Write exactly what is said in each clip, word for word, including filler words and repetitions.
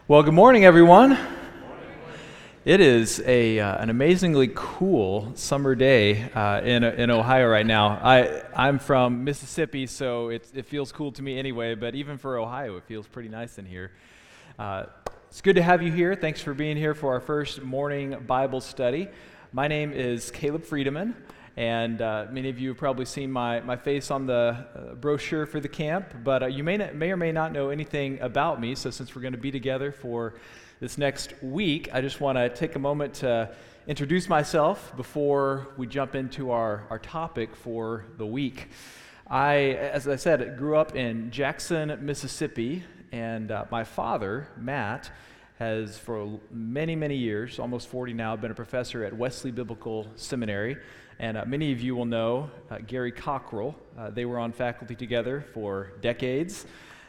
Well, good morning, everyone. It is a uh, an amazingly cool summer day uh, in in Ohio right now. I I'm from Mississippi, so it it feels cool to me anyway. But even for Ohio, it feels pretty nice in here. Uh, it's good to have you here. Thanks for being here for our first morning Bible study. My name is Caleb Friedemann. And uh, many of you have probably seen my, my face on the uh, brochure for the camp, but uh, you may, not, may or may not know anything about me. So since we're going to be together for this next week, I just want to take a moment to introduce myself before we jump into our, our topic for the week. I, as I said, grew up in Jackson, Mississippi, and uh, my father, Matt, has for many, many years, almost forty now, been a professor at Wesley Biblical Seminary. And uh, many of you will know uh, Gary Cockrell. Uh, they were on faculty together for decades.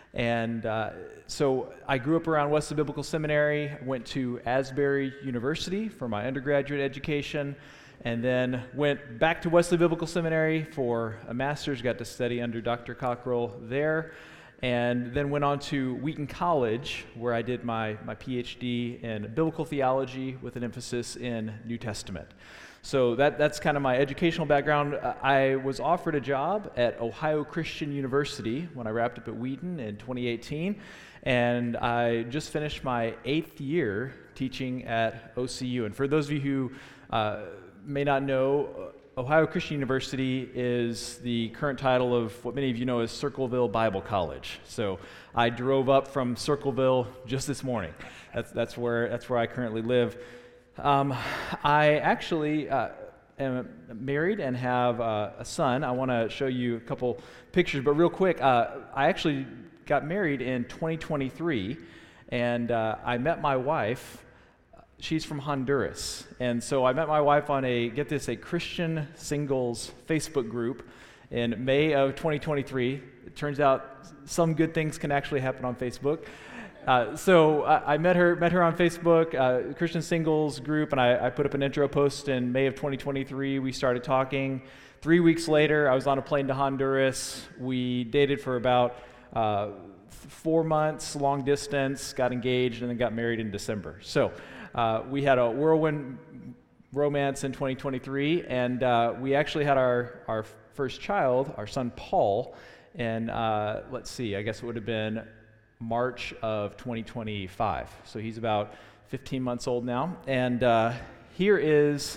And uh, so I grew up around Wesley Biblical Seminary, went to Asbury University for my undergraduate education, and then went back to Wesley Biblical Seminary for a master's, got to study under Doctor Cockrell there, and then went on to Wheaton College, where I did my, my P H D in biblical theology with an emphasis in New Testament. So that that's kind of my educational background. I was offered a job at Ohio Christian University when I wrapped up at Wheaton in twenty eighteen, and I just finished my eighth year teaching at O C U. And for those of you who uh, may not know, Ohio Christian University is the current title of what many of you know as Circleville Bible College. So I drove up from Circleville just this morning. That's that's where that's where I currently live. Um, I actually uh, am married and have uh, a son. I want to show you a couple pictures, but real quick, uh, I actually got married in twenty twenty-three, and uh, I met my wife. She's from Honduras, and so I met my wife on a, get this, a Christian singles Facebook group in May of twenty twenty-three. It turns out some good things can actually happen on Facebook. Uh, so I, I met her met her on Facebook, uh, Christian Singles group, and I, I put up an intro post in May of twenty twenty-three. We started talking. Three weeks later, I was on a plane to Honduras. We dated for about uh, four months, long distance, got engaged, and then got married in December. So uh, we had a whirlwind romance in twenty twenty-three, and uh, we actually had our, our first child, our son Paul, in, uh, let's see, I guess it would have been March of twenty twenty-five. So he's about fifteen months old now. And uh, here is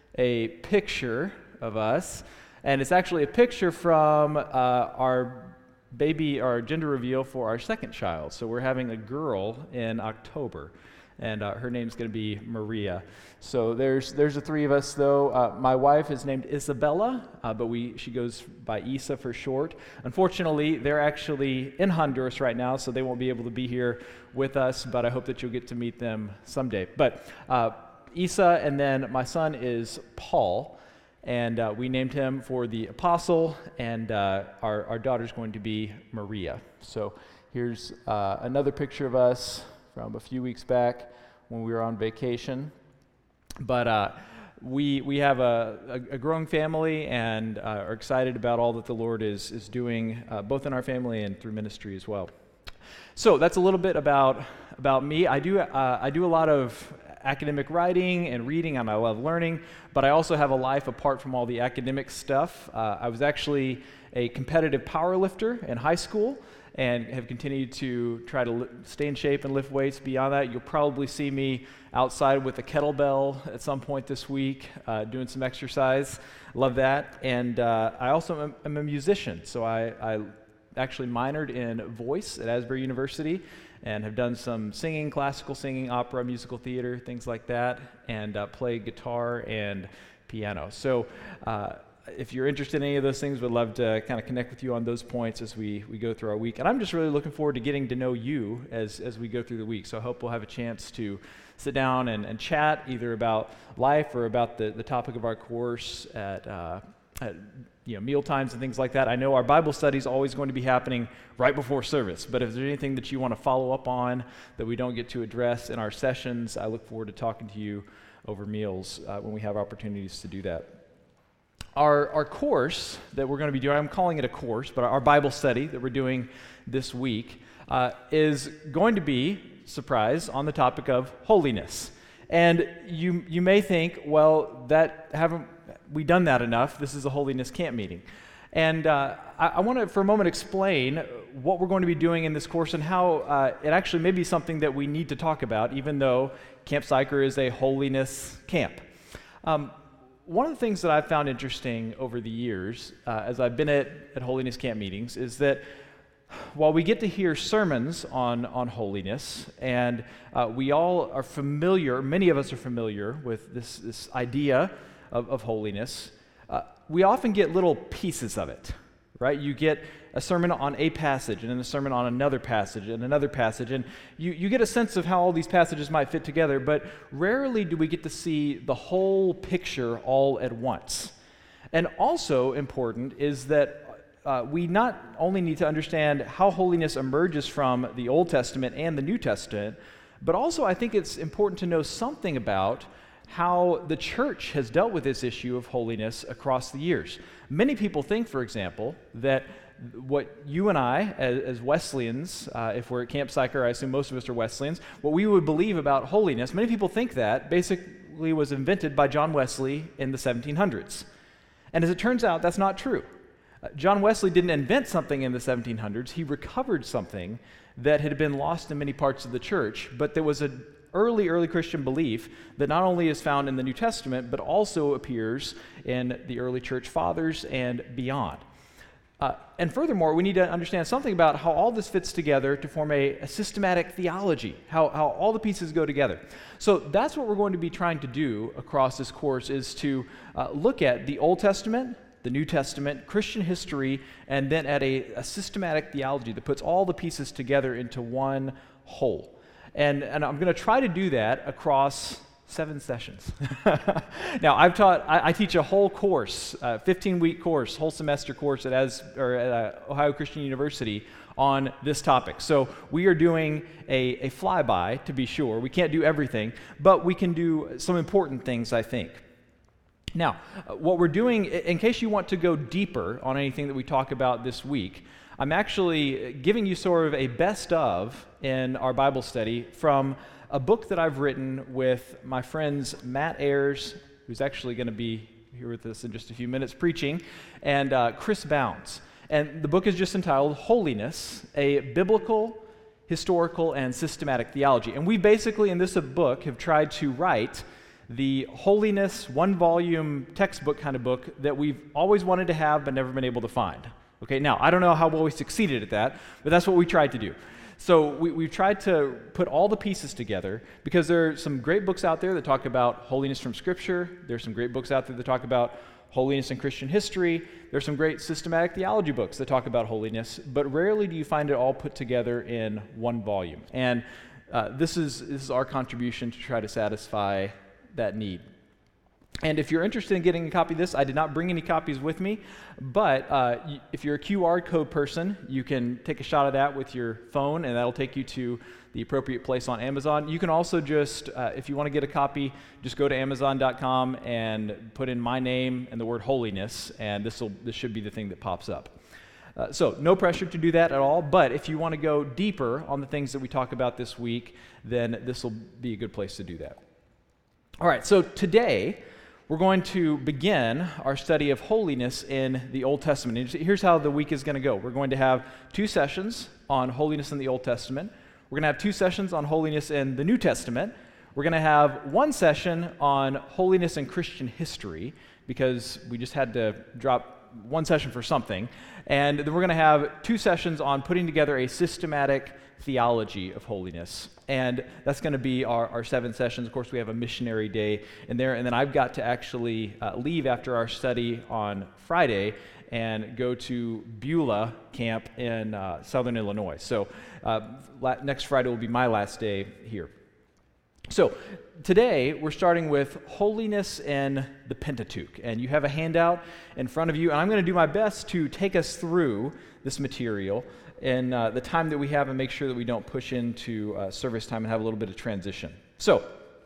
a picture of us. And it's actually a picture from uh, our baby, our gender reveal for our second child. So we're having a girl in October. And uh, her name's going to be Maria. So there's there's the three of us, though. Uh, my wife is named Isabella, uh, but we she goes by Isa for short. Unfortunately, they're actually in Honduras right now, so they won't be able to be here with us, but I hope that you'll get to meet them someday. But uh, Isa, and then my son is Paul, and uh, we named him for the apostle, and uh, our, our daughter's going to be Maria. So here's uh, another picture of us from a few weeks back when we were on vacation. But uh, we we have a, a, a growing family and uh, are excited about all that the Lord is is doing, uh, both in our family and through ministry as well. So that's a little bit about about me. I do uh, I do a lot of academic writing and reading, and I love learning, but I also have a life apart from all the academic stuff. Uh, I was actually a competitive power lifter in high school, and have continued to try to li- stay in shape and lift weights beyond that. You'll probably see me outside with a kettlebell at some point this week, uh, doing some exercise. Love that. And uh, I also am, am a musician, so I, I actually minored in voice at Asbury University and have done some singing, classical singing, opera, musical theater, things like that, and uh, play guitar and piano. So uh, if you're interested in any of those things, we'd love to kind of connect with you on those points as we, we go through our week. And I'm just really looking forward to getting to know you as, as we go through the week. So I hope we'll have a chance to sit down and, and chat either about life or about the, the topic of our course at, uh, at you know, meal times and things like that. I know our Bible study is always going to be happening right before service, but if there's anything that you want to follow up on that we don't get to address in our sessions, I look forward to talking to you over meals uh, when we have opportunities to do that. Our, our course that we're going to be doing, I'm calling it a course, but our Bible study that we're doing this week uh, is going to be surprise, on the topic of holiness. And you you may think, well, that haven't we done that enough? This is a holiness camp meeting. And uh, I, I want to, for a moment, explain what we're going to be doing in this course and how uh, it actually may be something that we need to talk about, even though Camp Sychar is a holiness camp. Um, one of the things that I've found interesting over the years, uh, as I've been at, at holiness camp meetings, is that while we get to hear sermons on, on holiness, and uh, we all are familiar, many of us are familiar with this, this idea of, of holiness, uh, we often get little pieces of it, right? You get a sermon on a passage, and then a sermon on another passage, and another passage, and you, you get a sense of how all these passages might fit together, but rarely do we get to see the whole picture all at once. And also important is that Uh, we not only need to understand how holiness emerges from the Old Testament and the New Testament, but also I think it's important to know something about how the church has dealt with this issue of holiness across the years. Many people think, for example, that what you and I, as, as Wesleyans, uh, if we're at Camp Sychar, I assume most of us are Wesleyans, what we would believe about holiness, many people think that basically was invented by John Wesley in the seventeen hundreds. And as it turns out, that's not true. John Wesley didn't invent something in the seventeen hundreds. He recovered something that had been lost in many parts of the church, but there was an early, early Christian belief that not only is found in the New Testament, but also appears in the early church fathers and beyond. Uh, and furthermore, we need to understand something about how all this fits together to form a, a systematic theology, how, how all the pieces go together. So that's what we're going to be trying to do across this course, is to uh, look at the Old Testament, the New Testament, Christian history, and then at a, a systematic theology that puts all the pieces together into one whole. And, and I'm going to try to do that across seven sessions. Now, I've taught, I, I teach a whole course, a fifteen-week course, whole semester course at, as, or at uh, Ohio Christian University on this topic. So we are doing a, a flyby, to be sure. We can't do everything, but we can do some important things, I think. Now, what we're doing, in case you want to go deeper on anything that we talk about this week, I'm actually giving you sort of a best of in our Bible study from a book that I've written with my friends Matt Ayers, who's actually going to be here with us in just a few minutes preaching, and uh, Chris Bounds. And the book is just entitled Holiness, a Biblical, Historical, and Systematic Theology. And we basically, in this book, have tried to write the holiness, one-volume textbook kind of book that we've always wanted to have but never been able to find. Okay, now, I don't know how well we succeeded at that, but that's what we tried to do. So we, we've tried to put all the pieces together because there are some great books out there that talk about holiness from Scripture. There's some great books out there that talk about holiness in Christian history. There's some great systematic theology books that talk about holiness, but rarely do you find it all put together in one volume. And uh, this is this is our contribution to try to satisfy that need. And if you're interested in getting a copy of this, I did not bring any copies with me, but uh, y- if you're a Q R code person, you can take a shot of that with your phone, and that'll take you to the appropriate place on Amazon. You can also just, uh, if you want to get a copy, just go to amazon dot com and put in my name and the word holiness, and this will this should be the thing that pops up. Uh, so no pressure to do that at all, but if you want to go deeper on the things that we talk about this week, then this will be a good place to do that. All right, so today we're going to begin our study of holiness in the Old Testament. And here's how the week is going to go. We're going to have two sessions on holiness in the Old Testament. We're going to have two sessions on holiness in the New Testament. We're going to have one session on holiness in Christian history, because we just had to drop one session for something. And then we're going to have two sessions on putting together a systematic theology of holiness. And that's going to be our, our seven sessions. Of course, we have a missionary day in there. And then I've got to actually uh, leave after our study on Friday and go to Beulah Camp in uh, southern Illinois. So uh, la- next Friday will be my last day here. So today we're starting with holiness in the Pentateuch. And you have a handout in front of you. And I'm going to do my best to take us through this material in uh, the time that we have and make sure that we don't push into uh, service time and have a little bit of transition. So,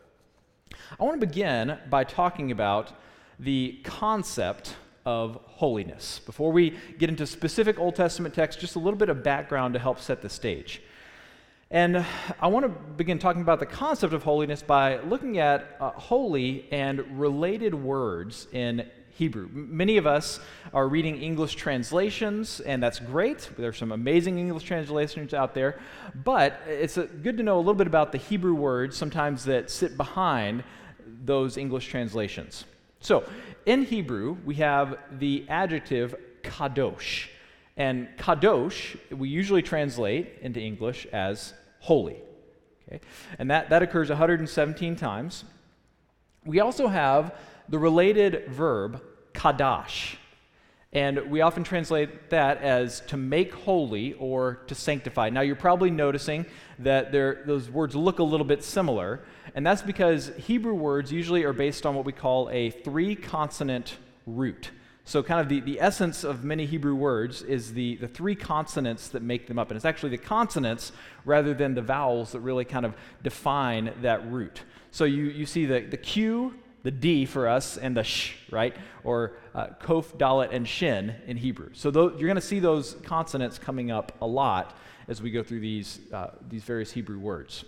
I want to begin by talking about the concept of holiness. Before we get into specific Old Testament texts, just a little bit of background to help set the stage. And I want to begin talking about the concept of holiness by looking at uh, holy and related words in Hebrew. M- Many of us are reading English translations, and that's great. There's some amazing English translations out there, but it's uh, good to know a little bit about the Hebrew words sometimes that sit behind those English translations. So, in Hebrew, we have the adjective kadosh. And kadosh, we usually translate into English as holy. Okay? And that, that occurs one hundred seventeen times. We also have the related verb kadash. And we often translate that as to make holy or to sanctify. Now, you're probably noticing that there, those words look a little bit similar, and that's because Hebrew words usually are based on what we call a three-consonant root. So kind of the, the essence of many Hebrew words is the, the three consonants that make them up. And it's actually the consonants rather than the vowels that really kind of define that root. So you, you see the, the Q, the D for us, and the sh, right? Or uh, kof, dalet, and shin in Hebrew. So th- you're going to see those consonants coming up a lot as we go through these, uh, these various Hebrew words.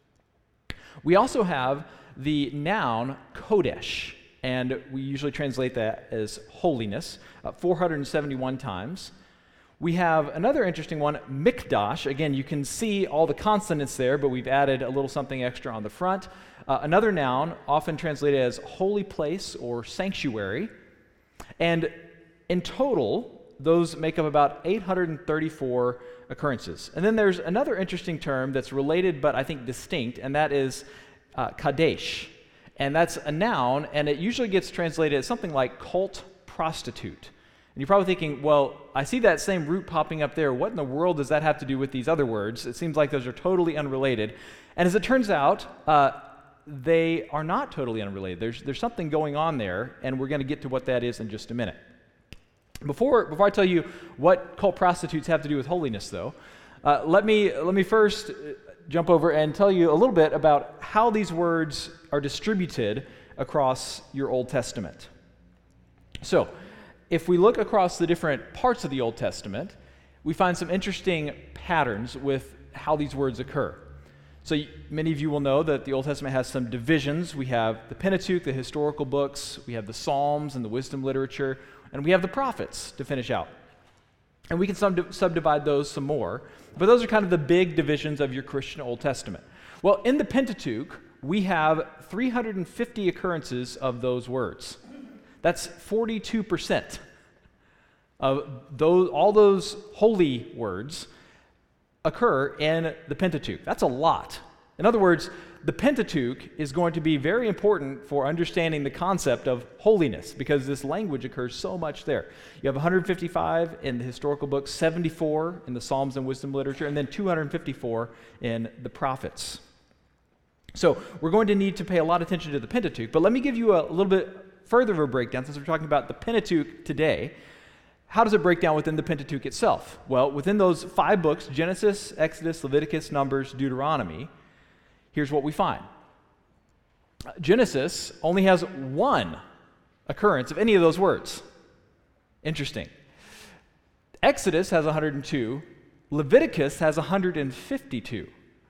We also have the noun kodesh. And we usually translate that as holiness, uh, four hundred seventy-one times. We have another interesting one, mikdash. Again, you can see all the consonants there, but we've added a little something extra on the front. Uh, another noun, often translated as holy place or sanctuary. And in total, those make up about eight hundred thirty-four occurrences. And then there's another interesting term that's related but I think distinct, and that is uh, kadesh. And that's a noun, and it usually gets translated as something like cult prostitute. And you're probably thinking, well, I see that same root popping up there. What in the world does that have to do with these other words? It seems like those are totally unrelated. And as it turns out, uh, they are not totally unrelated. There's, there's something going on there, and we're going to get to what that is in just a minute. Before, before I tell you what cult prostitutes have to do with holiness, though, uh, let me, let me first jump over and tell you a little bit about how these words are distributed across your Old Testament. So, if we look across the different parts of the Old Testament, we find some interesting patterns with how these words occur. So, many of you will know that the Old Testament has some divisions. We have the Pentateuch, the historical books, we have the Psalms and the wisdom literature, and we have the prophets to finish out. And we can sub- subdivide those some more, but those are kind of the big divisions of your Christian Old Testament. Well, in the Pentateuch, we have three hundred fifty occurrences of those words. That's forty-two percent of those, all those holy words occur in the Pentateuch. That's a lot. In other words, the Pentateuch is going to be very important for understanding the concept of holiness because this language occurs so much there. You have one hundred fifty-five in the historical books, seventy-four in the Psalms and wisdom literature, and then two hundred fifty-four in the prophets. So we're going to need to pay a lot of attention to the Pentateuch, but let me give you a little bit further of a breakdown since we're talking about the Pentateuch today. How does it break down within the Pentateuch itself? Well, within those five books, Genesis, Exodus, Leviticus, Numbers, Deuteronomy, here's what we find. Genesis only has one occurrence of any of those words. Interesting. Exodus has one hundred two. Leviticus has one hundred fifty-two.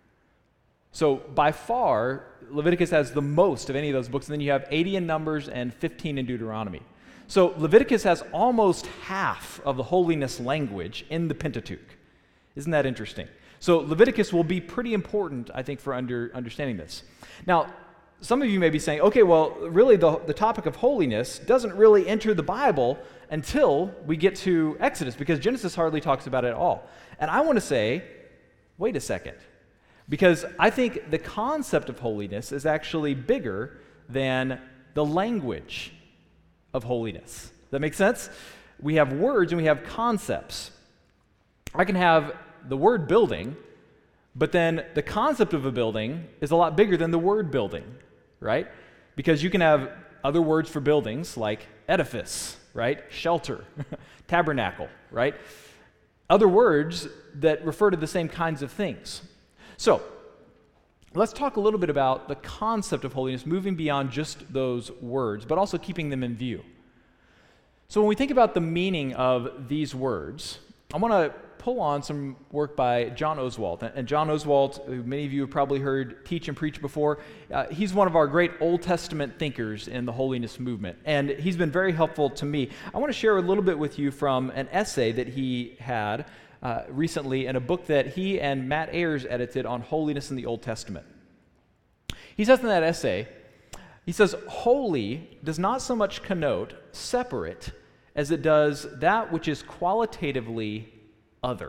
So by far, Leviticus has the most of any of those books. And then you have eighty in Numbers and fifteen in Deuteronomy. So Leviticus has almost half of the holiness language in the Pentateuch. Isn't that interesting? So Leviticus will be pretty important, I think, for under, understanding this. Now, some of you may be saying, okay, well, really the, the topic of holiness doesn't really enter the Bible until we get to Exodus, because Genesis hardly talks about it at all. And I want to say, wait a second, because I think the concept of holiness is actually bigger than the language of holiness. Does that make sense? We have words and we have concepts. I can have the word building, but then the concept of a building is a lot bigger than the word building, right? Because you can have other words for buildings like edifice, right? Shelter, tabernacle, right? Other words that refer to the same kinds of things. So, let's talk a little bit about the concept of holiness, moving beyond just those words, but also keeping them in view. So when we think about the meaning of these words, I want to pull on some work by John Oswalt. And John Oswalt, who many of you have probably heard teach and preach before, uh, he's one of our great Old Testament thinkers in the holiness movement. And he's been very helpful to me. I want to share a little bit with you from an essay that he had uh, recently in a book that he and Matt Ayers edited on holiness in the Old Testament. He says in that essay, he says, holy does not so much connote separate as it does that which is qualitatively other.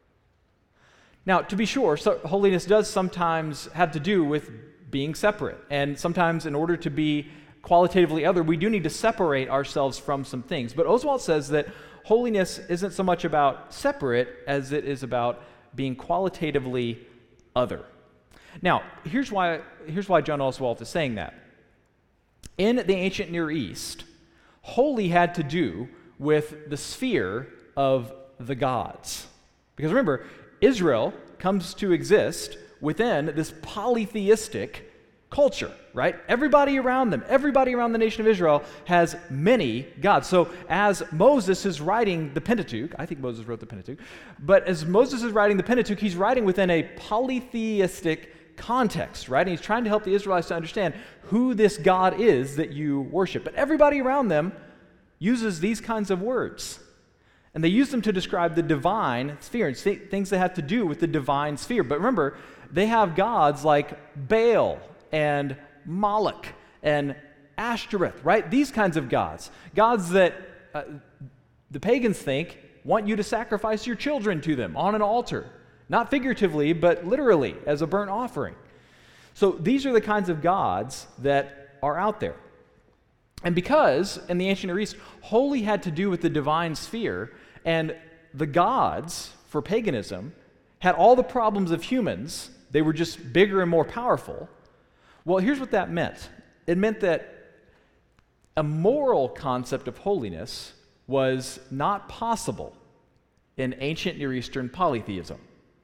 Now, to be sure, so holiness does sometimes have to do with being separate. And sometimes in order to be qualitatively other, we do need to separate ourselves from some things. But Oswalt says that holiness isn't so much about separate as it is about being qualitatively other. Now, here's why, here's why John Oswalt is saying that. In the ancient Near East, holy had to do with the sphere of the gods. Because remember, Israel comes to exist within this polytheistic culture, right? Everybody around them, everybody around the nation of Israel has many gods. So as Moses is writing the Pentateuch, I think Moses wrote the Pentateuch, but as Moses is writing the Pentateuch, he's writing within a polytheistic context, right? And he's trying to help the Israelites to understand who this God is that you worship. But everybody around them uses these kinds of words. And they use them to describe the divine sphere and things that have to do with the divine sphere. But remember, they have gods like Baal and Moloch and Ashtoreth, right? These kinds of gods. Gods that uh, the pagans think want you to sacrifice your children to them on an altar. Not figuratively, but literally, as a burnt offering. So these are the kinds of gods that are out there. And because, in the ancient Near East, holy had to do with the divine sphere, and the gods, for paganism, had all the problems of humans, they were just bigger and more powerful. Well, here's what that meant. It meant that a moral concept of holiness was not possible in ancient Near Eastern polytheism.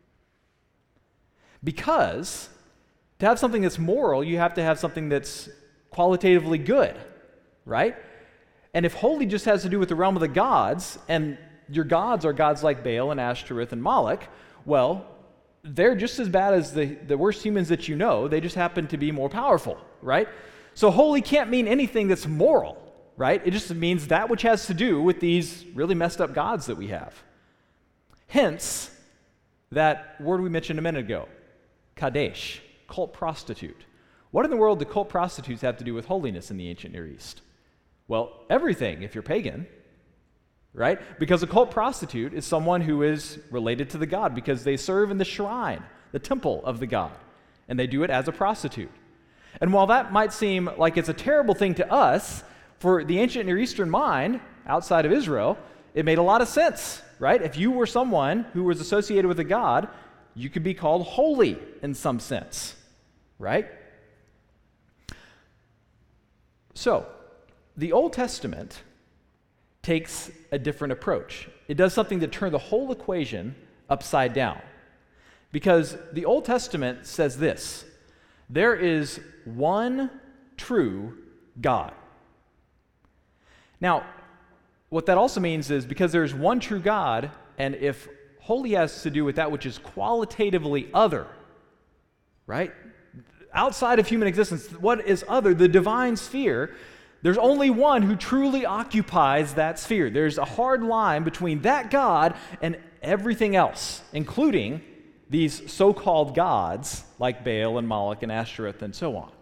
Because to have something that's moral, you have to have something that's qualitatively good, right? And if holy just has to do with the realm of the gods, and your gods are gods like Baal and Ashtoreth and Moloch, well, they're just as bad as the, the worst humans that you know. They just happen to be more powerful, right? So holy can't mean anything that's moral, right? It just means that which has to do with these really messed up gods that we have. Hence, that word we mentioned a minute ago, Kadesh, cult prostitute. What in the world do cult prostitutes have to do with holiness in the ancient Near East? Well, everything if you're pagan, right? Because a cult prostitute is someone who is related to the god because they serve in the shrine, the temple of the god, and they do it as a prostitute. And while that might seem like it's a terrible thing to us, for the ancient Near Eastern mind, outside of Israel, it made a lot of sense, right? If you were someone who was associated with a god, you could be called holy in some sense, right? So, the Old Testament takes a different approach. It does something to turn the whole equation upside down. Because the Old Testament says this: there is one true God. Now, what that also means is because there's one true God, and if holy has to do with that which is qualitatively other, right? Outside of human existence, what is other? The divine sphere. There's only one who truly occupies that sphere. There's a hard line between that God and everything else, including these so-called gods like Baal and Moloch and Ashtoreth and so on.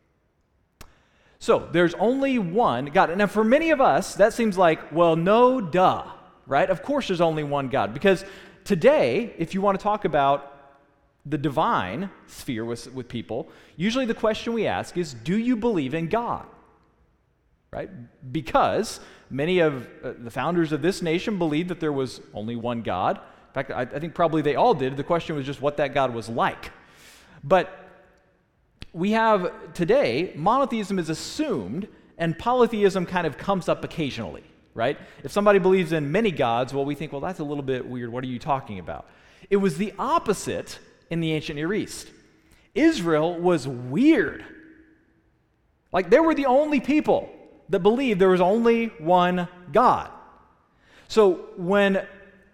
So there's only one God. Now for many of us, that seems like, well, no, duh, right? Of course there's only one God, because today, if you want to talk about the divine sphere with, with people, usually the question we ask is, do you believe in God? Right? Because many of uh, the founders of this nation believed that there was only one God. In fact, I, I think probably they all did. The question was just what that God was like. But we have today, monotheism is assumed, and polytheism kind of comes up occasionally, right? If somebody believes in many gods, well, we think, well, that's a little bit weird. What are you talking about? It was the opposite in the ancient Near East. Israel was weird. Like, they were the only people that believed there was only one God. So when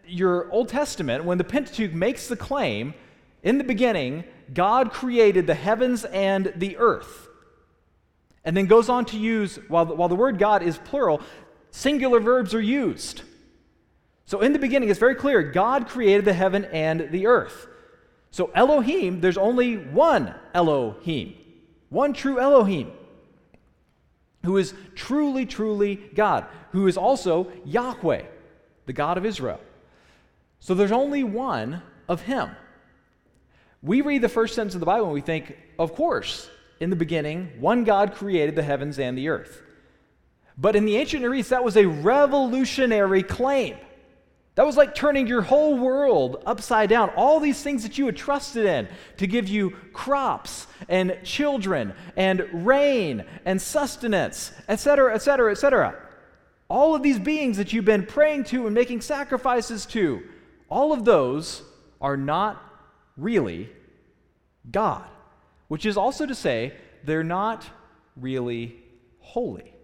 your Old Testament, when the Pentateuch makes the claim, in the beginning, God created the heavens and the earth, and then goes on to use, while the, while the word God is plural, singular verbs are used. So in the beginning, it's very clear, God created the heaven and the earth. So Elohim, there's only one Elohim, one true Elohim, who is truly, truly God, who is also Yahweh, the God of Israel. So there's only one of him. We read the first sentence of the Bible and we think, of course, in the beginning, one God created the heavens and the earth. But in the ancient Near East, that was a revolutionary claim. That was like turning your whole world upside down. All these things that you had trusted in to give you crops and children and rain and sustenance, et cetera, et cetera, et cetera. All of these beings that you've been praying to and making sacrifices to, all of those are not really God, which is also to say they're not really holy.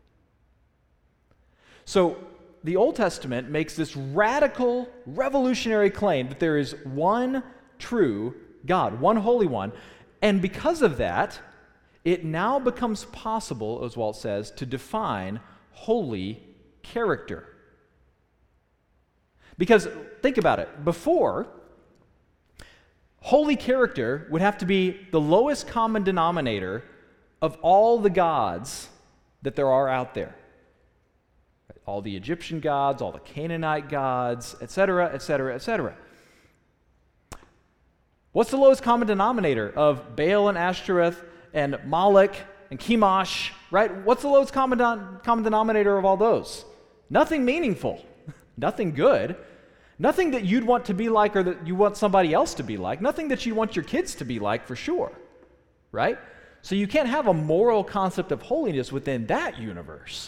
So the Old Testament makes this radical, revolutionary claim that there is one true God, one holy one, and because of that, it now becomes possible, as Walt says, to define holy character. Because think about it, before, holy character would have to be the lowest common denominator of all the gods that there are out there. All the Egyptian gods, all the Canaanite gods, et cetera, et cetera, et cetera. What's the lowest common denominator of Baal and Ashtoreth and Moloch and Chemosh, right? What's the lowest common, don- common denominator of all those? Nothing meaningful, nothing good, nothing that you'd want to be like or that you want somebody else to be like, nothing that you want your kids to be like for sure, right? So you can't have a moral concept of holiness within that universe.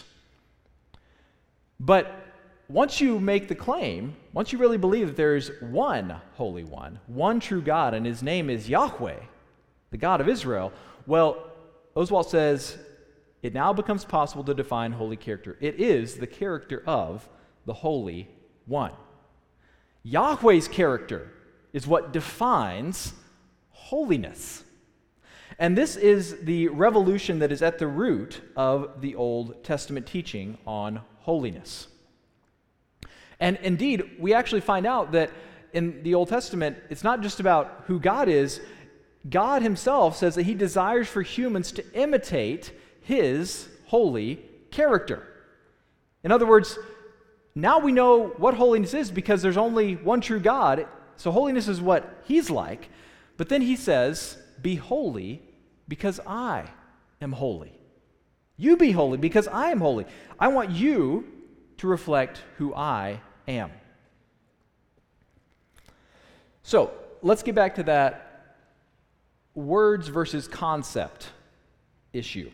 But once you make the claim, once you really believe that there is one Holy One, one true God, and his name is Yahweh, the God of Israel, well, Oswalt says it now becomes possible to define holy character. It is the character of the Holy One. Yahweh's character is what defines holiness. And this is the revolution that is at the root of the Old Testament teaching on holiness. And indeed, we actually find out that in the Old Testament, it's not just about who God is. God himself says that he desires for humans to imitate his holy character. In other words, now we know what holiness is because there's only one true God, so holiness is what he's like. But then he says, be holy because I am holy. You be holy because I am holy. I want you to reflect who I am. So, let's get back to that words versus concept issue.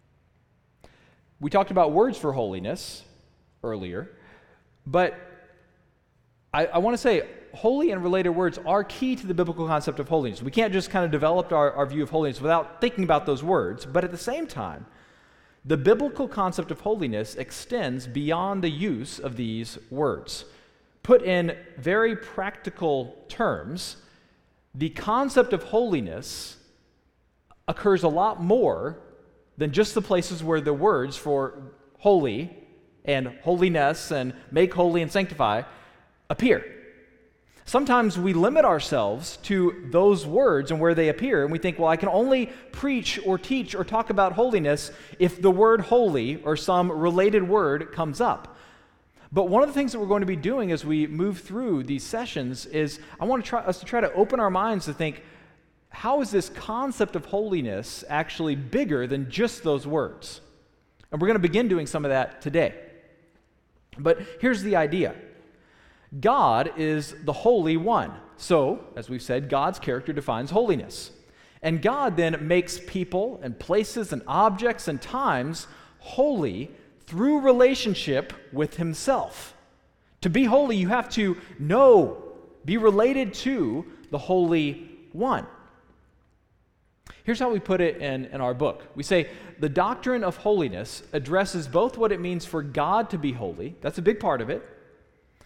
We talked about words for holiness earlier, but I, I want to say holy and related words are key to the biblical concept of holiness. We can't just kind of develop our, our view of holiness without thinking about those words, but at the same time, the biblical concept of holiness extends beyond the use of these words. Put in very practical terms, the concept of holiness occurs a lot more than just the places where the words for holy and holiness and make holy and sanctify appear. Sometimes we limit ourselves to those words and where they appear, and we think, well, I can only preach or teach or talk about holiness if the word holy or some related word comes up. But one of the things that we're going to be doing as we move through these sessions is I want to try, us to try to open our minds to think, how is this concept of holiness actually bigger than just those words? And we're going to begin doing some of that today. But here's the idea. God is the Holy One. So, as we've said, God's character defines holiness. And God then makes people and places and objects and times holy through relationship with himself. To be holy, you have to know, be related to the Holy One. Here's how we put it in, in our book. We say, the doctrine of holiness addresses both what it means for God to be holy, that's a big part of it,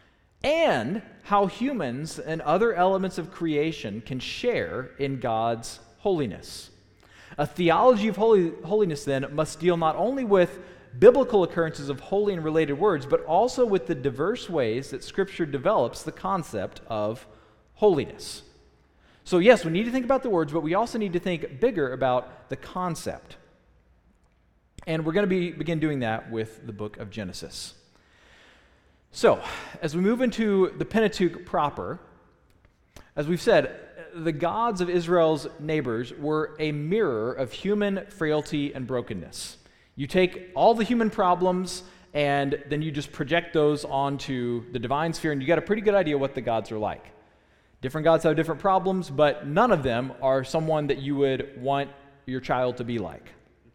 and how humans and other elements of creation can share in God's holiness. A theology of holy, holiness, then, must deal not only with biblical occurrences of holy and related words, but also with the diverse ways that Scripture develops the concept of holiness. So yes, we need to think about the words, but we also need to think bigger about the concept. And we're going to be begin doing that with the book of Genesis. So, as we move into the Pentateuch proper, as we've said, the gods of Israel's neighbors were a mirror of human frailty and brokenness. You take all the human problems and then you just project those onto the divine sphere, and you got a pretty good idea what the gods are like. Different gods have different problems, but none of them are someone that you would want your child to be like.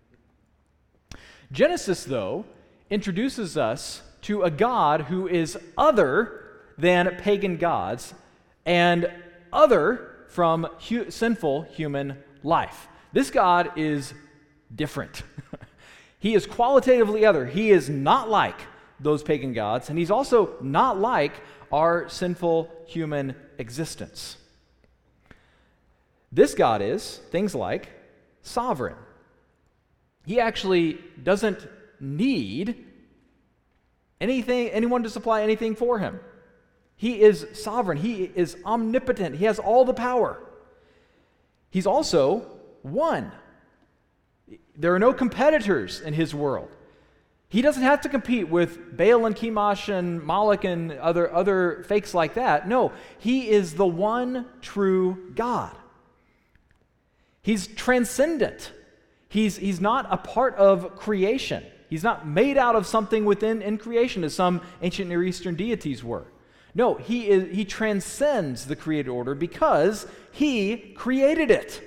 Genesis, though, introduces us to a God who is other than pagan gods and other from hu- sinful human life. This God is different. He is qualitatively other. He is not like those pagan gods, and he's also not like our sinful human existence. This God is things like sovereign. He actually doesn't need anything, anyone to supply anything for him. He is sovereign. He is omnipotent. He has all the power. He's also one. There are no competitors in his world. He doesn't have to compete with Baal and Chemosh and Moloch and other, other fakes like that. No, he is the one true God. He's transcendent. He's, he's not a part of creation. He's not made out of something within in creation as some ancient Near Eastern deities were. No, he is he transcends the created order because he created it.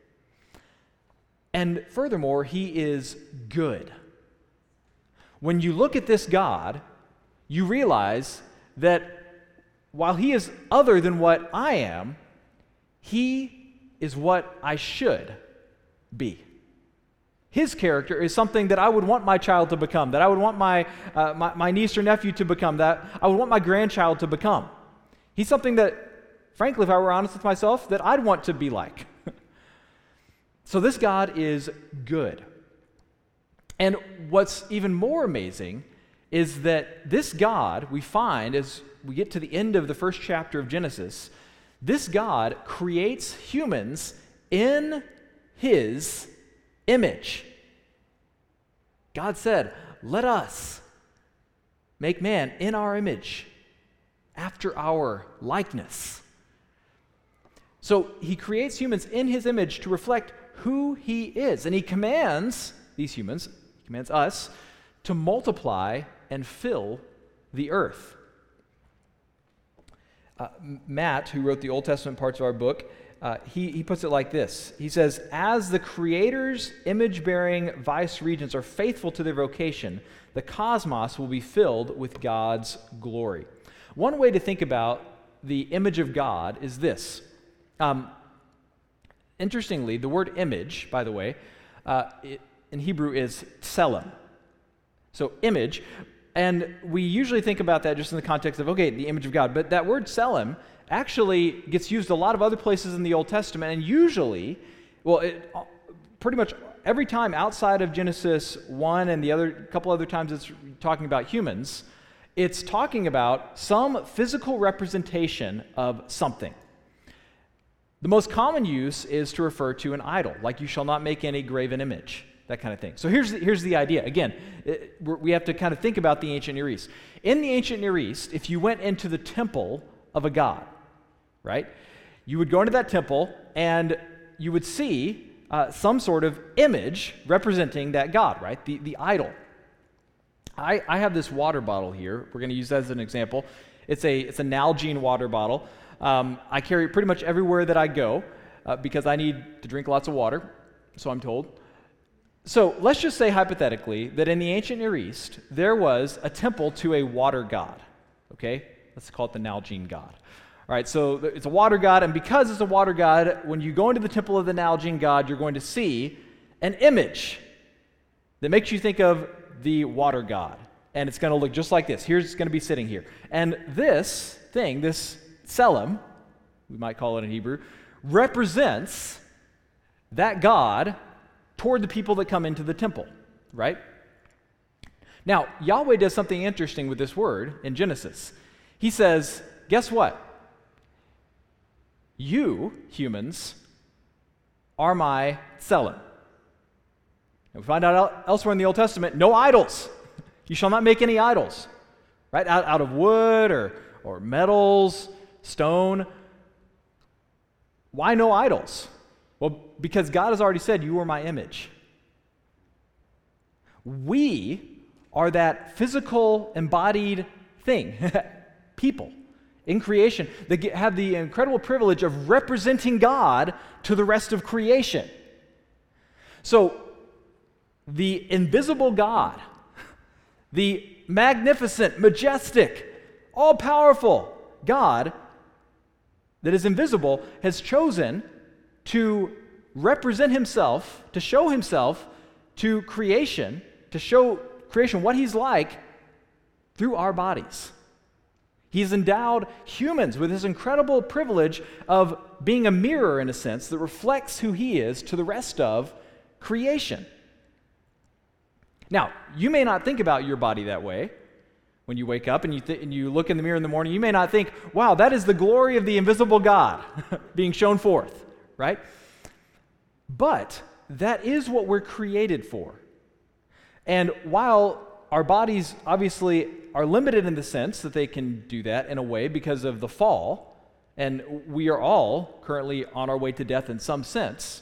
And furthermore, he is good. When you look at this God, you realize that while he is other than what I am, he is what I should be. His character is something that I would want my child to become, that I would want my, uh, my, my niece or nephew to become, that I would want my grandchild to become. He's something that, frankly, if I were honest with myself, that I'd want to be like. So this God is good. And what's even more amazing is that this God, we find as we get to the end of the first chapter of Genesis, this God creates humans in his image. God said, "Let us make man in our image, after our likeness." So he creates humans in his image to reflect who he is. And he commands these humans, he commands us, to multiply and fill the earth. Uh, Matt, who wrote the Old Testament parts of our book, Uh, he, he puts it like this. He says, "As the Creator's image-bearing vice regents are faithful to their vocation, the cosmos will be filled with God's glory." One way to think about the image of God is this. Um, interestingly, the word image, by the way, uh, it, in Hebrew is tselem. So image, and we usually think about that just in the context of, okay, the image of God, but that word tselem actually gets used a lot of other places in the Old Testament, and usually, well, it, pretty much every time outside of Genesis one and the other couple other times it's talking about humans, it's talking about some physical representation of something. The most common use is to refer to an idol, like "you shall not make any graven image," that kind of thing. So here's the, here's the idea. Again, it, we have to kind of think about the ancient Near East. In the ancient Near East, if you went into the temple of a god, right, you would go into that temple and you would see uh, some sort of image representing that god, right, the, the idol. I, I have this water bottle here. We're going to use that as an example. It's a it's a Nalgene water bottle. Um, I carry it pretty much everywhere that I go uh, because I need to drink lots of water, so I'm told. So let's just say hypothetically that in the ancient Near East, there was a temple to a water god, okay? Let's call it the Nalgene god. All right, so it's a water god, and because it's a water god, when you go into the temple of the Nalgene god, you're going to see an image that makes you think of the water god. and it's going to look just like this. Here's it's going to be sitting here. And this thing, this tselem, we might call it in Hebrew, represents that God toward the people that come into the temple, right? Now, Yahweh does something interesting with this word in Genesis. He says, guess what? You, humans, are my tselem. And we find out elsewhere in the Old Testament, no idols. You shall not make any idols, right? Out, out of wood or, or metals, stone. Why no idols? Well, because God has already said, you are my image. We are that physical, embodied thing, people in creation that have the incredible privilege of representing God to the rest of creation. So, the invisible God, the magnificent, majestic, all-powerful God that is invisible has chosen to represent himself, to show himself to creation, to show creation what he's like through our bodies. He's endowed humans with this incredible privilege of being a mirror, in a sense, that reflects who he is to the rest of creation. Now, you may not think about your body that way. When you wake up and you, th- and you look in the mirror in the morning, you may not think, wow, that is the glory of the invisible God being shown forth, right? But that is what we're created for. And while our bodies obviously are limited in the sense that they can do that in a way because of the fall, and we are all currently on our way to death in some sense,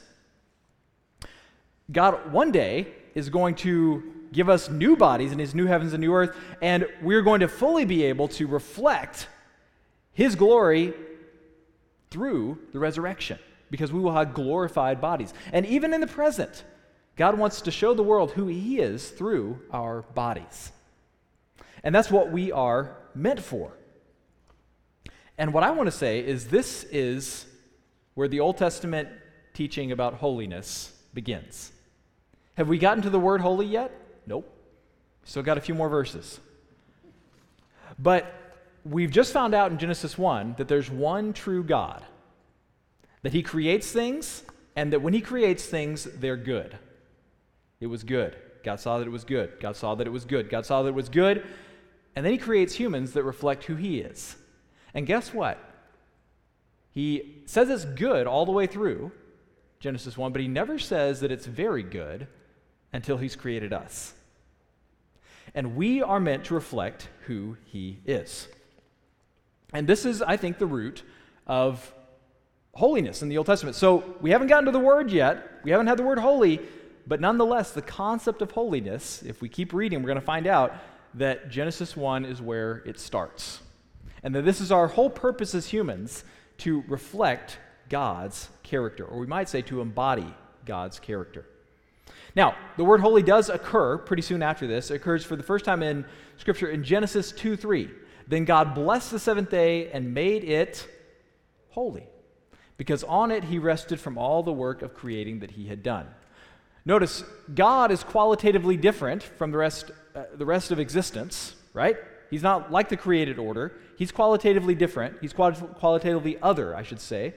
God one day is going to give us new bodies in his new heavens and new earth, and we're going to fully be able to reflect his glory through the resurrection, because we will have glorified bodies. And even in the present, God wants to show the world who he is through our bodies. And that's what we are meant for. And what I want to say is this is where the Old Testament teaching about holiness begins. Have we gotten to the word holy yet? Nope. Still got a few more verses. But we've just found out in Genesis one that there's one true God, that he creates things, and that when he creates things, they're good. It was good. God saw that it was good. God saw that it was good. God saw that it was good. And then he creates humans that reflect who he is. And guess what? He says it's good all the way through Genesis one, but he never says that it's very good until he's created us. And we are meant to reflect who he is. And this is, I think, the root of holiness in the Old Testament. So we haven't gotten to the word yet. We haven't had the word holy, but nonetheless, the concept of holiness, if we keep reading, we're going to find out that Genesis one is where it starts. And that this is our whole purpose as humans, to reflect God's character, or we might say to embody God's character. Now, the word holy does occur pretty soon after this. It occurs for the first time in Scripture in Genesis two three. Then God blessed the seventh day and made it holy, because on it he rested from all the work of creating that he had done. Notice, God is qualitatively different from the rest, uh, the rest of existence, right? He's not like the created order. He's qualitatively different. He's quali- qualitatively other, I should say.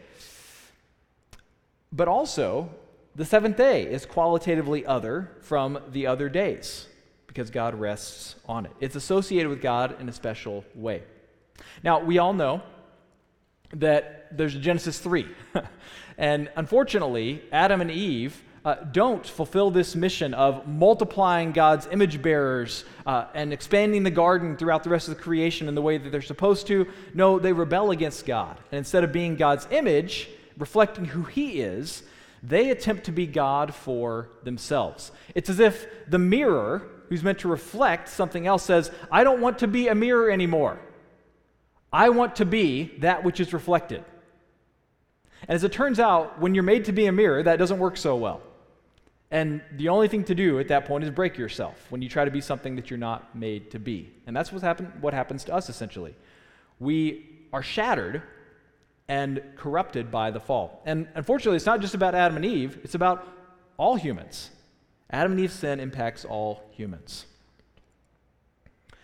But also, the seventh day is qualitatively other from the other days, because God rests on it. It's associated with God in a special way. Now, we all know that there's Genesis three. And unfortunately, Adam and Eve uh, don't fulfill this mission of multiplying God's image bearers uh, and expanding the garden throughout the rest of the creation in the way that they're supposed to. No, they rebel against God. And instead of being God's image, reflecting who he is, they attempt to be God for themselves. It's as if the mirror, who's meant to reflect something else, says, I don't want to be a mirror anymore. I want to be that which is reflected. And as it turns out, when you're made to be a mirror, that doesn't work so well. And the only thing to do at that point is break yourself when you try to be something that you're not made to be. And that's what's happen- what happens to us, essentially. We are shattered and corrupted by the fall. And unfortunately, it's not just about Adam and Eve, it's about all humans. Adam and Eve's sin impacts all humans.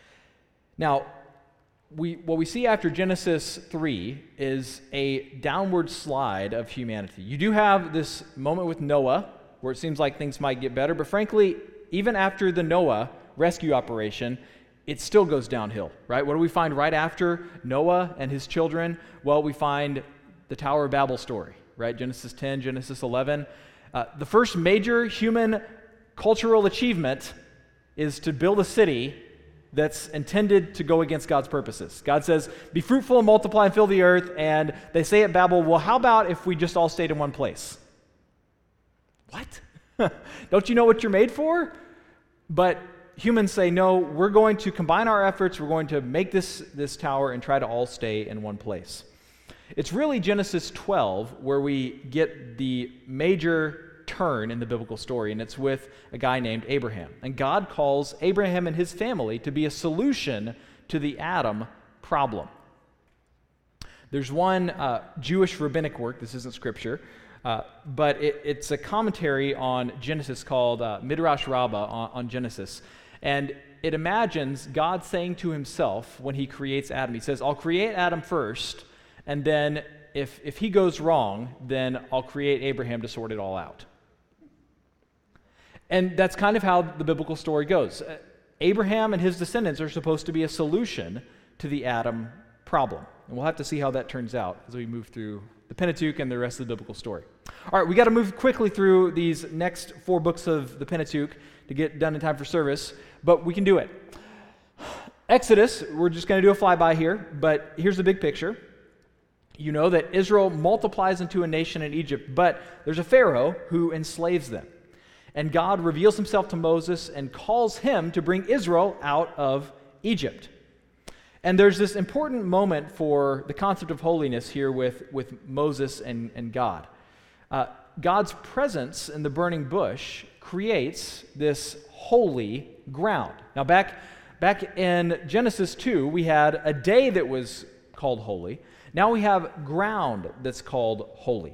Now, we, what we see after Genesis three is a downward slide of humanity. You do have this moment with Noah where it seems like things might get better, but frankly, even after the Noah rescue operation, it still goes downhill, right? What do we find right after Noah and his children? Well, we find the Tower of Babel story, right? Genesis ten, Genesis eleven. Uh, the first major human cultural achievement is to build a city that's intended to go against God's purposes. God says, be fruitful and multiply and fill the earth, and they say at Babel, well, how about if we just all stayed in one place? What? Don't you know what you're made for? But humans say, no, we're going to combine our efforts, we're going to make this, this tower and try to all stay in one place. It's really Genesis twelve where we get the major turn in the biblical story, and it's with a guy named Abraham. And God calls Abraham and his family to be a solution to the Adam problem. There's one uh, Jewish rabbinic work, this isn't scripture, uh, but it, it's a commentary on Genesis called uh, Midrash Rabbah on, on Genesis. And it imagines God saying to himself when he creates Adam, he says, I'll create Adam first, and then if, if he goes wrong, then I'll create Abraham to sort it all out. And that's kind of how the biblical story goes. Abraham and his descendants are supposed to be a solution to the Adam problem. And we'll have to see how that turns out as we move through the Pentateuch and the rest of the biblical story. All right, we got to move quickly through these next four books of the Pentateuch to get done in time for service, but we can do it. Exodus, we're just going to do a flyby here, but here's the big picture. You know that Israel multiplies into a nation in Egypt, but there's a Pharaoh who enslaves them. And God reveals himself to Moses and calls him to bring Israel out of Egypt. And there's this important moment for the concept of holiness here with, with Moses and, and God. Uh, God's presence in the burning bush creates this holy ground. Now back, back in Genesis two, we had a day that was called holy. Now we have ground that's called holy.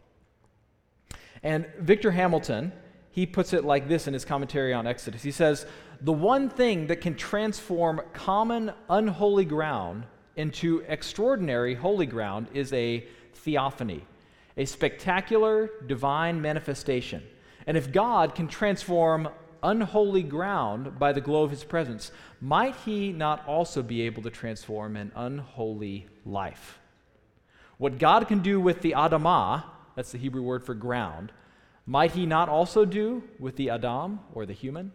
And Victor Hamilton, he puts it like this in his commentary on Exodus. He says, the one thing that can transform common unholy ground into extraordinary holy ground is a theophany, a spectacular divine manifestation. And if God can transform unholy ground by the glow of his presence, might he not also be able to transform an unholy life? What God can do with the Adamah, that's the Hebrew word for ground, might he not also do with the Adam, or the human?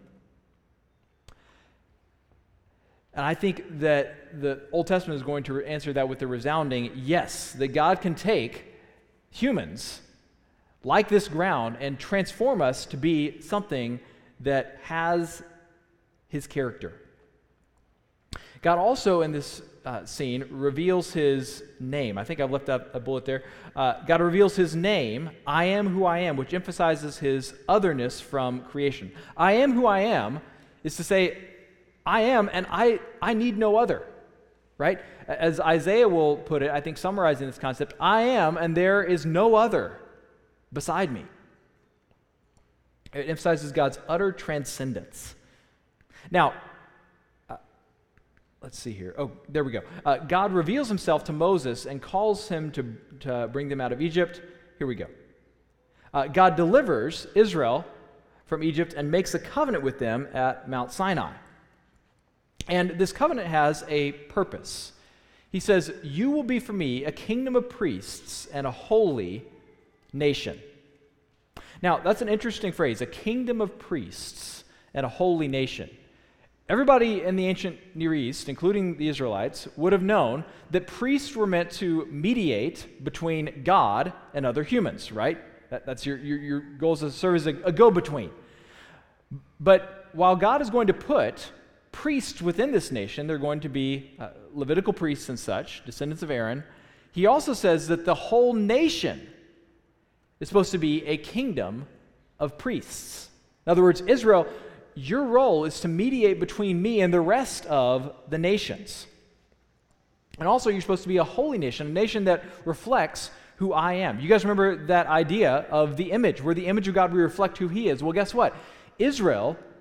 And I think that the Old Testament is going to answer that with a resounding yes, that God can take humans like this ground and transform us to be something that has his character. God also in this uh, scene reveals his name. I think I've left up a bullet there. Uh, God reveals his name, I am who I am, which emphasizes his otherness from creation. I am who I am is to say, I am and I, I need no other, right? As Isaiah will put it, I think summarizing this concept, I am and there is no other beside me. It emphasizes God's utter transcendence. Now, uh, let's see here. Oh, there we go. Uh, God reveals himself to Moses and calls him to, to bring them out of Egypt. Here we go. Uh, God delivers Israel from Egypt and makes a covenant with them at Mount Sinai. And this covenant has a purpose. He says, you will be for me a kingdom of priests and a holy nation. Now, that's an interesting phrase, a kingdom of priests and a holy nation. Everybody in the ancient Near East, including the Israelites, would have known that priests were meant to mediate between God and other humans, right? That, that's your, your, your goal is to serve as a, a go-between. But while God is going to put priests within this nation, they're going to be uh, Levitical priests and such, descendants of Aaron, he also says that the whole nation is supposed to be a kingdom of priests. In other words, Israel, your role is to mediate between me and the rest of the nations. And also, you're supposed to be a holy nation, a nation that reflects who I am. You guys remember that idea of the image, where the image of God we reflect who he is. Well, guess what? Israel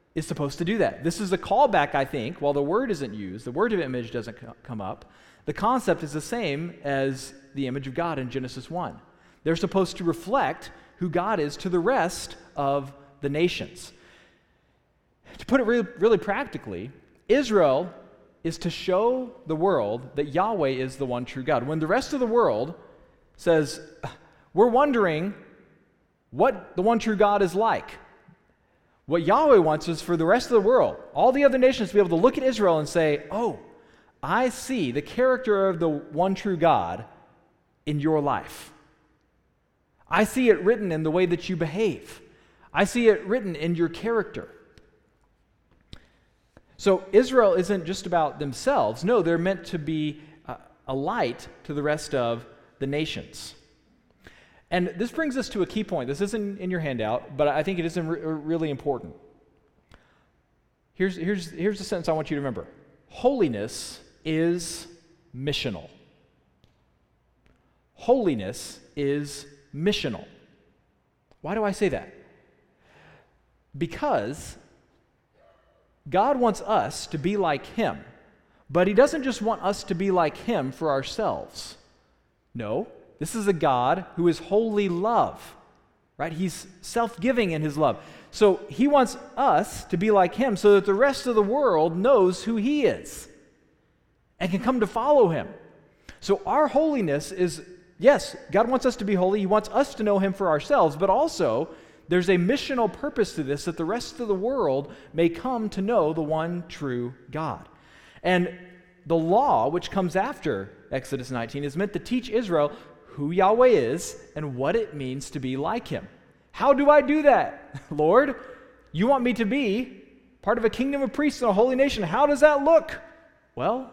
is supposed to do that. This is a callback, I think, while the word isn't used, the word of image doesn't co- come up, the concept is the same as the image of God in Genesis one. They're supposed to reflect who God is to the rest of the nations. To put it really, really practically, Israel is to show the world that Yahweh is the one true God. When the rest of the world says, we're wondering what the one true God is like, what Yahweh wants is for the rest of the world, all the other nations, to be able to look at Israel and say, oh, I see the character of the one true God in your life. I see it written in the way that you behave. I see it written in your character. So Israel isn't just about themselves. No, they're meant to be a, a light to the rest of the nations. And this brings us to a key point. This isn't in your handout, but I think it is re- really important. Here's, here's, here's the sentence I want you to remember. Holiness is missional. Holiness is missional. Why do I say that? Because God wants us to be like Him, but He doesn't just want us to be like Him for ourselves. No, this is a God who is wholly love, right? He's self-giving in His love. So He wants us to be like Him so that the rest of the world knows who He is and can come to follow Him. So our holiness is, yes, God wants us to be holy. He wants us to know Him for ourselves, but also there's a missional purpose to this, that the rest of the world may come to know the one true God. And the law, which comes after Exodus nineteen, is meant to teach Israel who Yahweh is and what it means to be like Him. How do I do that? Lord, you want me to be part of a kingdom of priests and a holy nation. How does that look? Well,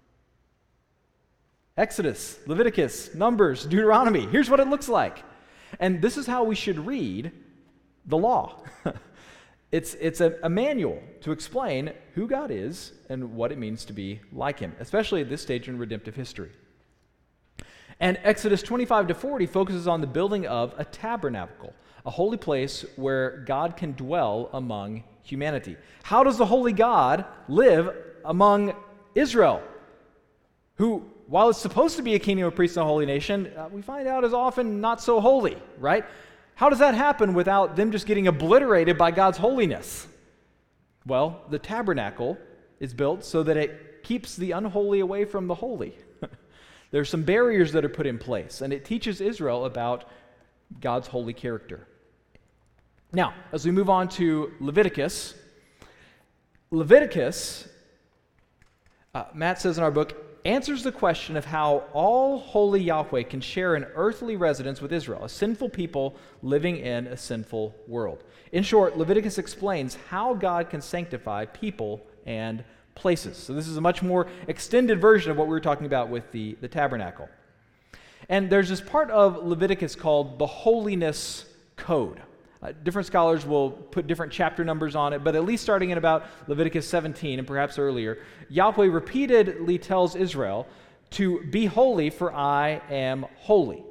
Exodus, Leviticus, Numbers, Deuteronomy. Here's what it looks like. And this is how we should read the law. it's it's a, a manual to explain who God is and what it means to be like Him, especially at this stage in redemptive history. And Exodus twenty-five to forty focuses on the building of a tabernacle, a holy place where God can dwell among humanity. How does the holy God live among Israel, who, while it's supposed to be a kingdom of priests and a holy nation, uh, we find out is often not so holy, right? How does that happen without them just getting obliterated by God's holiness? Well, the tabernacle is built so that it keeps the unholy away from the holy. There are some barriers that are put in place, and it teaches Israel about God's holy character. Now, as we move on to Leviticus, Leviticus, uh, Matt says in our book, answers the question of how all holy Yahweh can share an earthly residence with Israel, a sinful people living in a sinful world. In short, Leviticus explains how God can sanctify people and places. So this is a much more extended version of what we were talking about with the, the tabernacle. And there's this part of Leviticus called the Holiness Code. Uh, different scholars will put different chapter numbers on it, but at least starting in about Leviticus seventeen and perhaps earlier, Yahweh repeatedly tells Israel to be holy, for I am holy.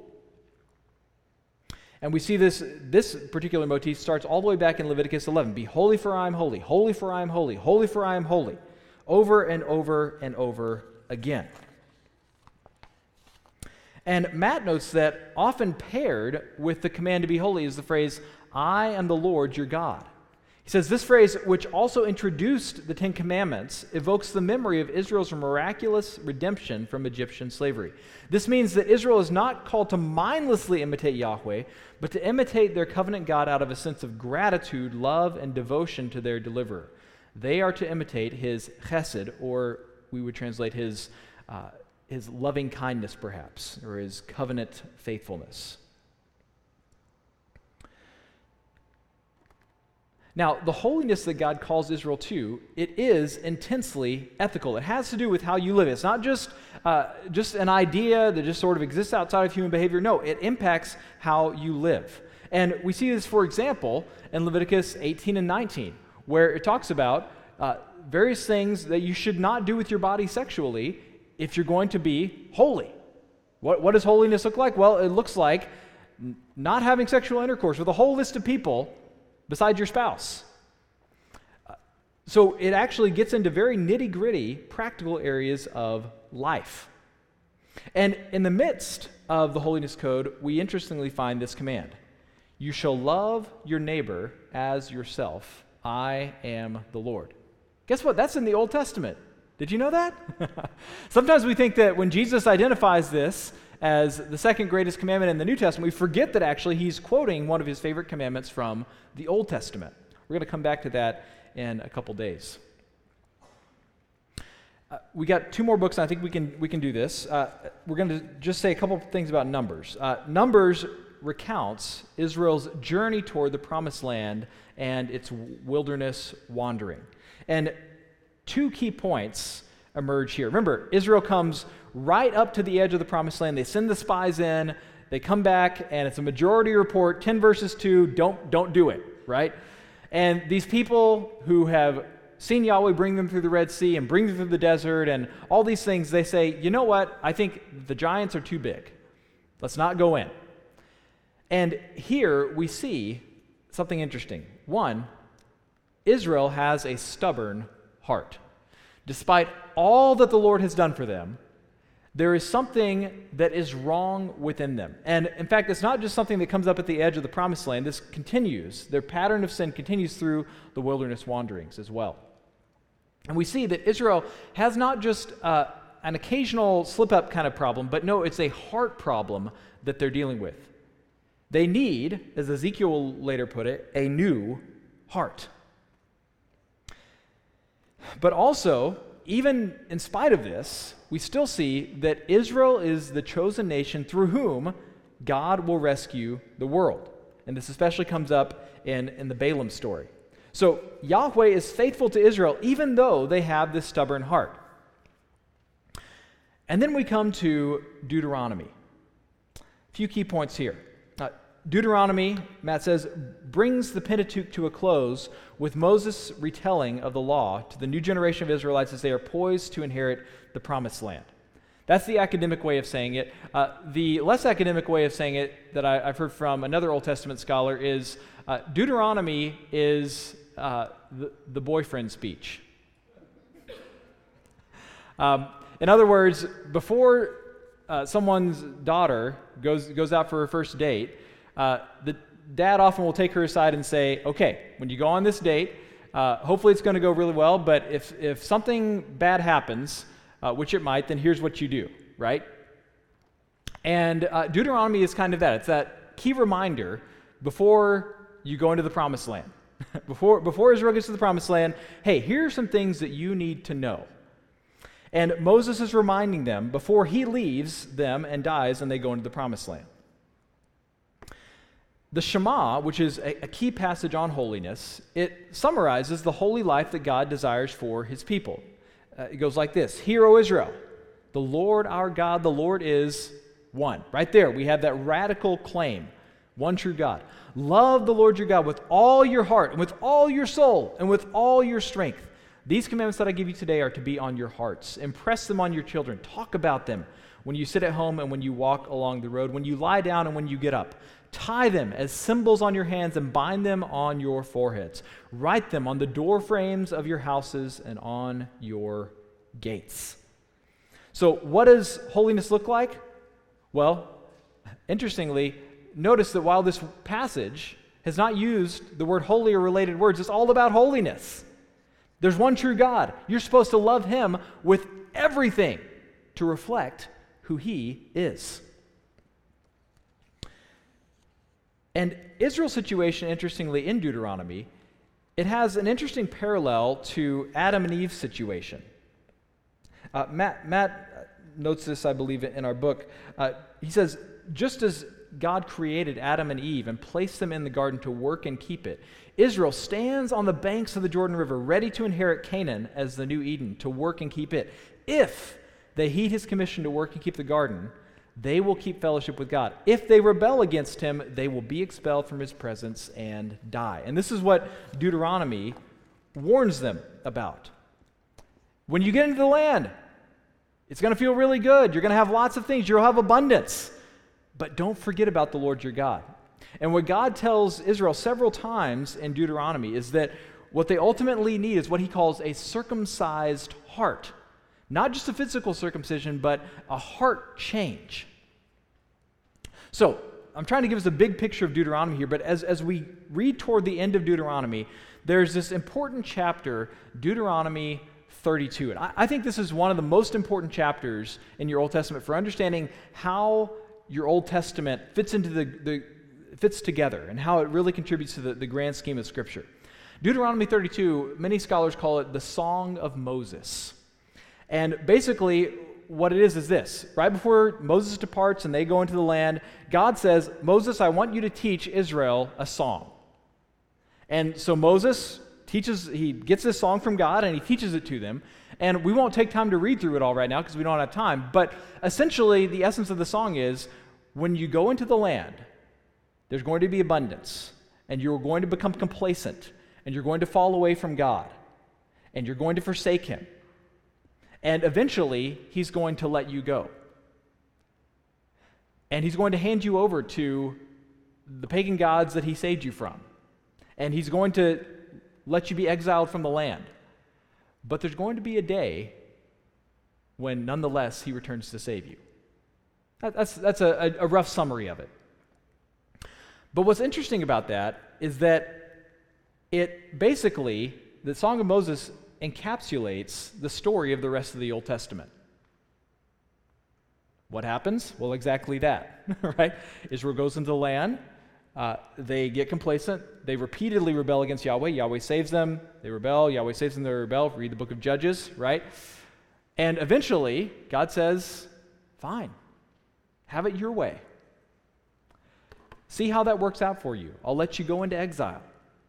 And we see this, this particular motif starts all the way back in Leviticus eleven. Be holy, for I am holy. Holy, for I am holy. Holy, for I am holy. Over and over and over again. And Matt notes that often paired with the command to be holy is the phrase, I am the Lord your God. He says this phrase, which also introduced the Ten Commandments, evokes the memory of Israel's miraculous redemption from Egyptian slavery. This means that Israel is not called to mindlessly imitate Yahweh, but to imitate their covenant God out of a sense of gratitude, love, and devotion to their deliverer. They are to imitate His chesed, or we would translate His, uh, his loving kindness, perhaps, or His covenant faithfulness. Now, the holiness that God calls Israel to, it is intensely ethical. It has to do with how you live. It's not just uh, just an idea that just sort of exists outside of human behavior. No, it impacts how you live. And we see this, for example, in Leviticus eighteen and nineteen, where it talks about uh, various things that you should not do with your body sexually if you're going to be holy. What, what does holiness look like? Well, it looks like n- not having sexual intercourse with a whole list of people besides your spouse. Uh, So it actually gets into very nitty-gritty, practical areas of life. And in the midst of the Holiness Code, we interestingly find this command: you shall love your neighbor as yourself. I am the Lord. Guess what? That's in the Old Testament. Did you know that? Sometimes we think that when Jesus identifies this as the second greatest commandment in the New Testament, we forget that actually he's quoting one of his favorite commandments from the Old Testament. We're going to come back to that in a couple days. Uh, we got two more books, and I think we can we can do this. Uh, we're going to just say a couple things about Numbers. Uh, Numbers recounts Israel's journey toward the Promised Land and its wilderness wandering. And two key points emerge here. Remember, Israel comes right up to the edge of the Promised Land. They send the spies in. They come back, and it's a majority report, ten versus two, don't, don't do it, right? And these people who have seen Yahweh bring them through the Red Sea and bring them through the desert and all these things, they say, you know what? I think the giants are too big. Let's not go in. And here we see something interesting. One, Israel has a stubborn heart. Despite all that the Lord has done for them, there is something that is wrong within them. And in fact, it's not just something that comes up at the edge of the Promised Land. This continues. Their pattern of sin continues through the wilderness wanderings as well. And we see that Israel has not just uh, an occasional slip-up kind of problem, but no, it's a heart problem that they're dealing with. They need, as Ezekiel will later put it, a new heart. But also, even in spite of this, we still see that Israel is the chosen nation through whom God will rescue the world. And this especially comes up in, in the Balaam story. So Yahweh is faithful to Israel even though they have this stubborn heart. And then we come to Deuteronomy. A few key points here. Uh, Deuteronomy, Matt says, brings the Pentateuch to a close with Moses' retelling of the law to the new generation of Israelites as they are poised to inherit the Promised Land. That's the academic way of saying it. Uh, the less academic way of saying it that I, I've heard from another Old Testament scholar is uh, Deuteronomy is uh, the, the boyfriend speech. Um, in other words, before uh, someone's daughter goes goes out for her first date, uh, the dad often will take her aside and say, okay, when you go on this date, uh, hopefully it's going to go really well, but if, if something bad happens, uh, which it might, then here's what you do, right? And uh, Deuteronomy is kind of that. It's that key reminder before you go into the Promised Land. before, before Israel gets to the Promised Land, hey, here are some things that you need to know. And Moses is reminding them before he leaves them and dies and they go into the Promised Land. The Shema, which is a, a key passage on holiness, it summarizes the holy life that God desires for his people. Uh, it goes like this: Hear, O Israel, the Lord our God, the Lord is one. Right there, we have that radical claim, one true God. Love the Lord your God with all your heart, and with all your soul, and with all your strength. These commandments that I give you today are to be on your hearts. Impress them on your children. Talk about them when you sit at home and when you walk along the road, when you lie down and when you get up. Tie them as symbols on your hands and bind them on your foreheads. Write them on the door frames of your houses and on your gates. So what does holiness look like? Well, interestingly, notice that while this passage has not used the word holy or related words, it's all about holiness. There's one true God. You're supposed to love him with everything to reflect who he is. And Israel's situation, interestingly, in Deuteronomy, it has an interesting parallel to Adam and Eve's situation. Uh, Matt, Matt notes this, I believe, in our book. Uh, he says, just as God created Adam and Eve and placed them in the garden to work and keep it, Israel stands on the banks of the Jordan River, ready to inherit Canaan as the new Eden, to work and keep it. If they heed his commission to work and keep the garden, they will keep fellowship with God. If they rebel against him, they will be expelled from his presence and die. And this is what Deuteronomy warns them about. When you get into the land, it's going to feel really good. You're going to have lots of things. You'll have abundance. But don't forget about the Lord your God. And what God tells Israel several times in Deuteronomy is that what they ultimately need is what he calls a circumcised heart. Not just a physical circumcision, but a heart change. So, I'm trying to give us a big picture of Deuteronomy here, but as, as we read toward the end of Deuteronomy, there's this important chapter, Deuteronomy thirty-two. And I, I think this is one of the most important chapters in your Old Testament for understanding how your Old Testament fits into the, the fits together and how it really contributes to the, the grand scheme of Scripture. Deuteronomy thirty-two, many scholars call it the Song of Moses. And basically, what it is is this. Right before Moses departs and they go into the land, God says, Moses, I want you to teach Israel a song. And so Moses teaches, he gets this song from God and he teaches it to them. And we won't take time to read through it all right now because we don't have time. But essentially, the essence of the song is, when you go into the land, there's going to be abundance, and you're going to become complacent, and you're going to fall away from God, and you're going to forsake Him. And eventually, He's going to let you go. And He's going to hand you over to the pagan gods that He saved you from. And He's going to let you be exiled from the land. But there's going to be a day when, nonetheless, He returns to save you. That, that's, that's a, a rough summary of it. But what's interesting about that is that it basically, the Song of Moses encapsulates the story of the rest of the Old Testament. What happens? Well, exactly that, right? Israel goes into the land. Uh, they get complacent. They repeatedly rebel against Yahweh. Yahweh saves them. They rebel. Yahweh saves them. They rebel. Read the book of Judges, right? And eventually, God says, fine, have it your way. See how that works out for you. I'll let you go into exile.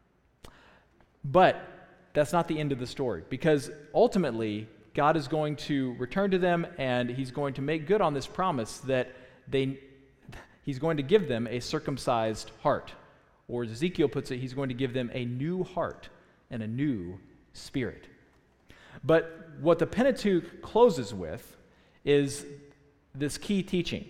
But that's not the end of the story, because ultimately, God is going to return to them, and He's going to make good on this promise that they, He's going to give them a circumcised heart. Or as Ezekiel puts it, He's going to give them a new heart and a new spirit. But what the Pentateuch closes with is this key teaching,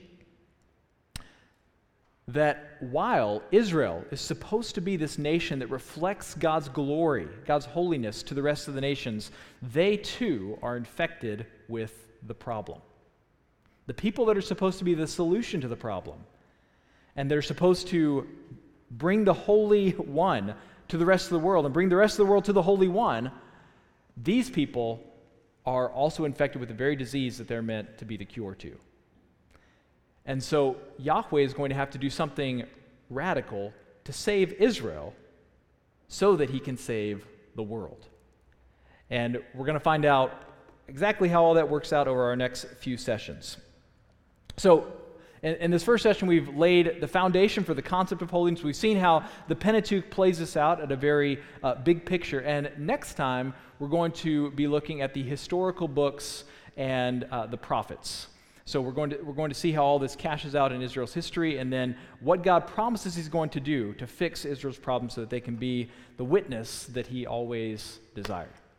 that while Israel is supposed to be this nation that reflects God's glory, God's holiness to the rest of the nations, they too are infected with the problem. The people that are supposed to be the solution to the problem, and they're supposed to bring the Holy One to the rest of the world and bring the rest of the world to the Holy One, these people are also infected with the very disease that they're meant to be the cure to. And so Yahweh is going to have to do something radical to save Israel so that He can save the world. And we're going to find out exactly how all that works out over our next few sessions. So in, in this first session, we've laid the foundation for the concept of holiness. We've seen how the Pentateuch plays this out at a very uh, big picture. And next time, we're going to be looking at the historical books and uh, the prophets. So we're going to we're going to see how all this cashes out in Israel's history, and then what God promises He's going to do to fix Israel's problems so that they can be the witness that He always desired.